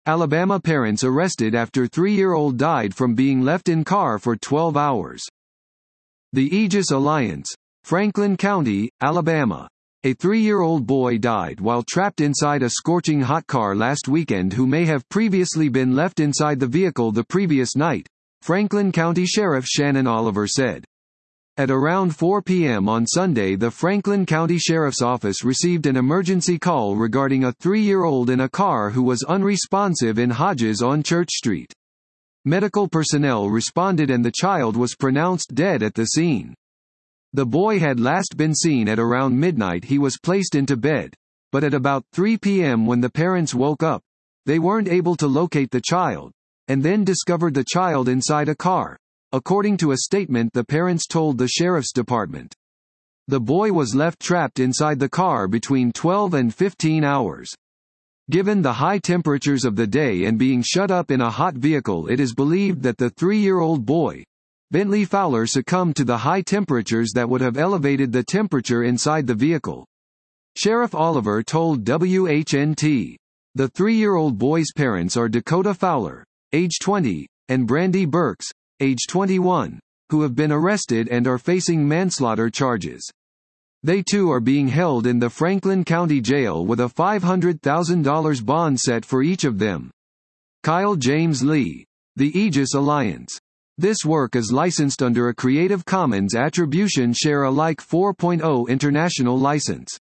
Alabama parents arrested after 3-year-old died from being left in car for 12 hours. The Aegis Alliance, Franklin County, Alabama. A 3-year-old boy died while trapped inside a scorching hot car last weekend who may have previously been left inside the vehicle the previous night, Franklin County Sheriff Shannon Oliver said. At around 4 p.m. on Sunday, the Franklin County Sheriff's Office received an emergency call regarding a 3-year-old in a car who was unresponsive in Hodges on Church Street. Medical personnel responded and the child was pronounced dead at the scene. The boy had last been seen at around midnight. He was placed into bed, but at about 3 p.m. when the parents woke up, they weren't able to locate the child, and then discovered the child inside a car, according to a statement the parents told the sheriff's department. The boy was left trapped inside the car between 12 and 15 hours. Given the high temperatures of the day and being shut up in a hot vehicle, it is believed that the 3-year-old boy, Bentley Fowler, succumbed to the high temperatures that would have elevated the temperature inside the vehicle. Sheriff Oliver told WHNT. The 3-year-old boy's parents are Dakota Fowler, age 20, and Brandy Burks, age 21, who have been arrested and are facing manslaughter charges. They too are being held in the Franklin County Jail with a $500,000 bond set for each of them. Kyle James Lee. The Aegis Alliance. This work is licensed under a Creative Commons Attribution Share Alike 4.0 international license.